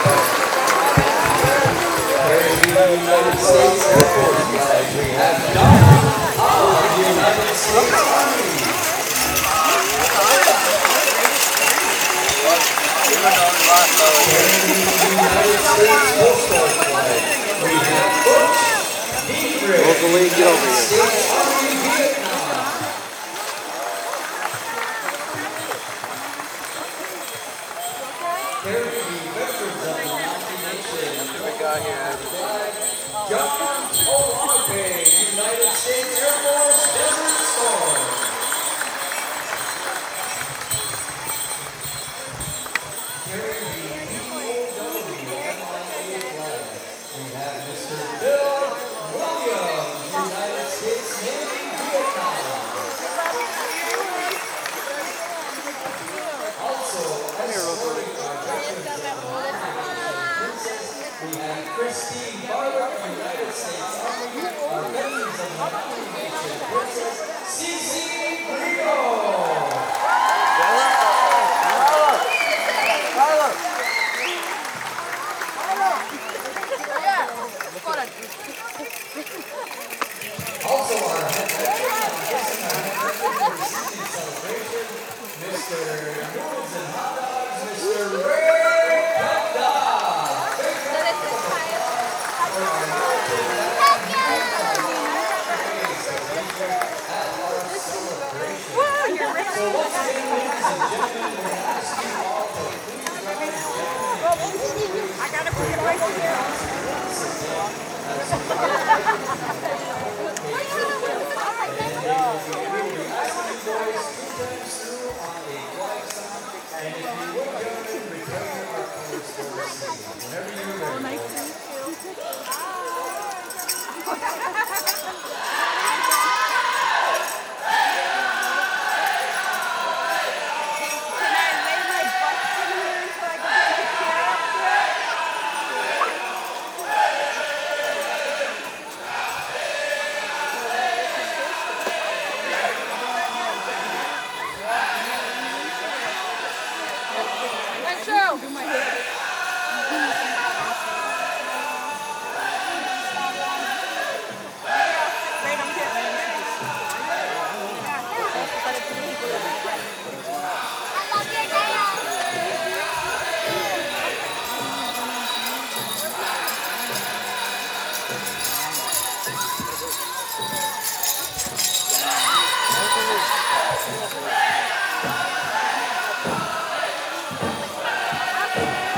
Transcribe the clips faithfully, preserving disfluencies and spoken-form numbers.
Carrying the United States Air Force flag, we have Don of the United States Army. Carrying the United States Coast Guard flag, we have Butch Dietrich, Locally, get over United here. States Army, Vietnam. Carrying the veterans of the Mountain Nation, flag, John O'Arpe, United States Air Force, Desert Storm. Carrying the P O W M I A flag, we have Mister Bill Williams, United States Navy, Vietnam. Also, escorting our veterans of the Mountain Nation Princess, we have Christine Barber, United States Army, our veterans of the Mountain Nation Princess, Cece Rio. Also our head veteran, I'm guessing our head veteran for the season celebration, Mister Noodles and Hot Dogs, Mister Ray Kunda. Big round of applause for our military veterans at our celebration. So once again, ladies and gentlemen, we're asking you all to please rise gentlemen. I gotta put it right here. And if you would, gentlemen, return our colors for the season. Whenever you're ready. Okay.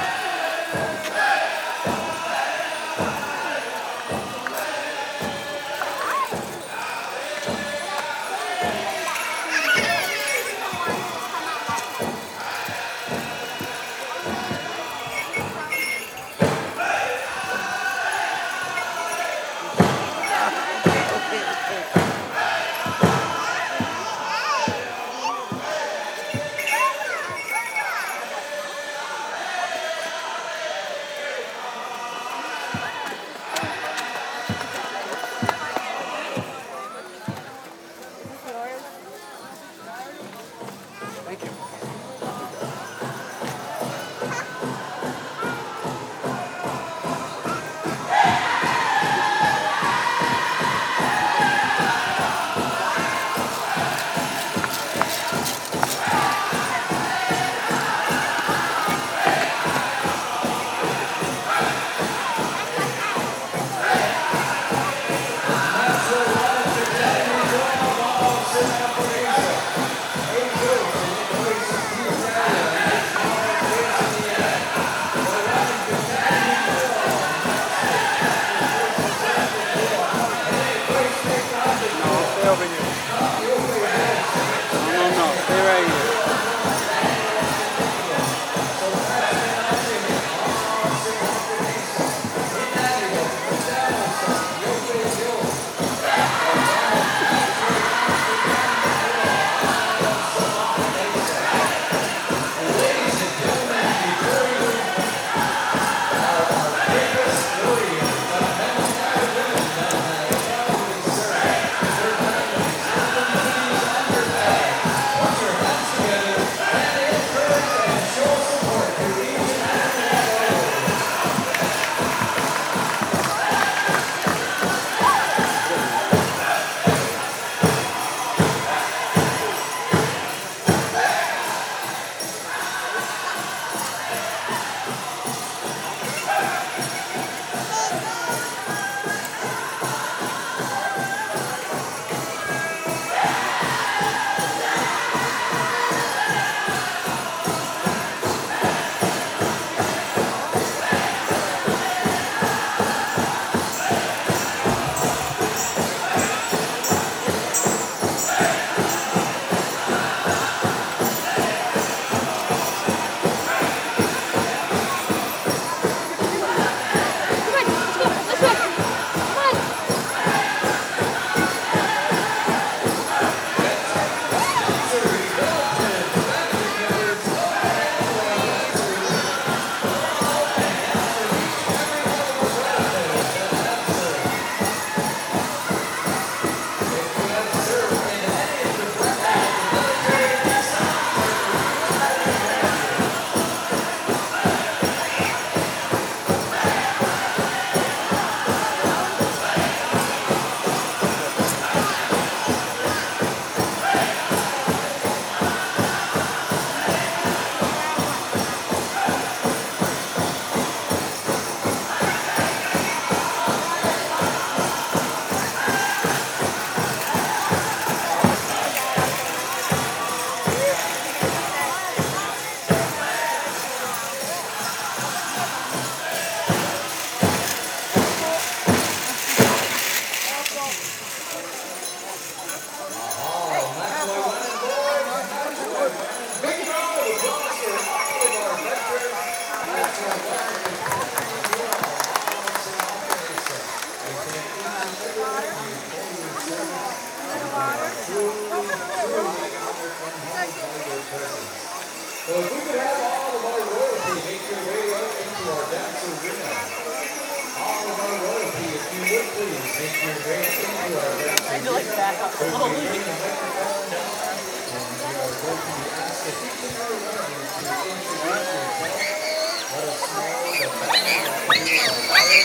So if we could have all of our royalty make your way up into our dance arena. All of our royalty, if you would please make your way into our dance arena. Like back up We're going to be slowly. bringing a microphone down, and we are going to be asked if each and every one of you to introduce yourself. Let us know the band that you are